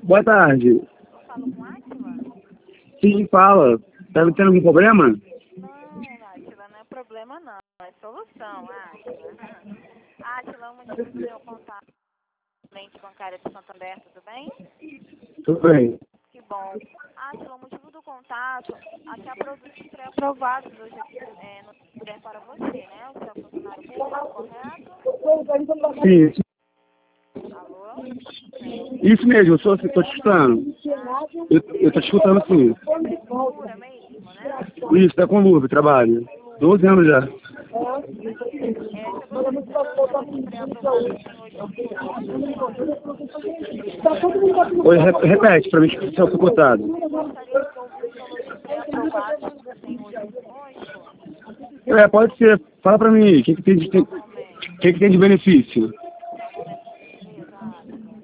Boa tarde. Falo com Átila? Sim, fala. Tá tendo algum problema? Não, Átila, não é problema não, é solução, Átila. Átila, o motivo do meu contato com a mente bancária de Santander, tudo bem? Tudo bem. Que bom. Átila, o motivo do contato, aqui há produtos pré-aprovados hoje aqui no Santander para você, né? O seu funcionário público, correto? Sim, Alô? Sim. isso mesmo, estou te escutando. Eu tô te escutando sim. Prefeitura mesmo, né? Isso, tá com luva, trabalho. 12 anos já. Você gostaria de saber os produtos pré-aprovados que tem hoje aqui conosco? Oi, repete pra mim que eu fui cortado. Gostaria de ouvir os produtos pré-aprovados que tem hoje conosco? Pode ser. Fala pra mim, o que tem que tem de benefício? Só um momento, por gentileza, Átila.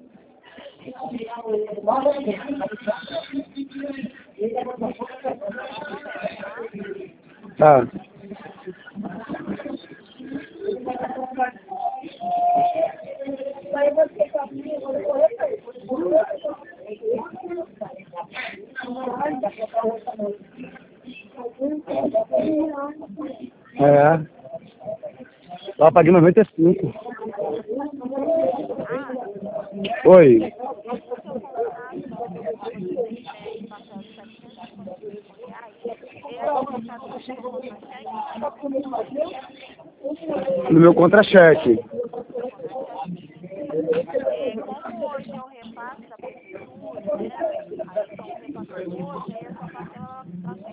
Só um momento, tá? Tá. É. Lá paguei 95. Oi. O seu contrato que você tem de papel de R$ 755, ele é depositado no seu contra-cheque ou cartão de crédito? No meu contra-cheque. No contra-cheque. Como hoje é o repasse da prefeitura, né? Aí são os repasses hoje, aí a sua parcela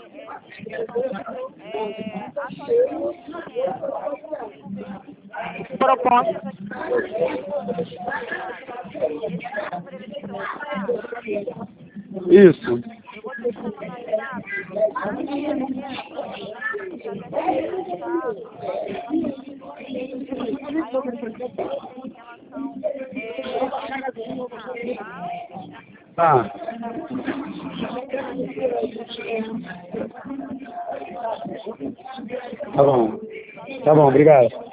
estão atualizando o sistema. Então eu não consigo ver propostas aqui para você. Esse número ele é do seu WhatsApp? Isso. Eu vou te chamar no WhatsApp. Na segunda-feira, provavelmente, já deve ter solicitado o repasse da prefeitura. Aí eu vejo o que pode ser em relação ao solicitado, tá? Tá. Tá bom, então. Então, Átila, eu vou esperando a sua resposta. Tá bom. Tchau, Tá bom, tchau. obrigado.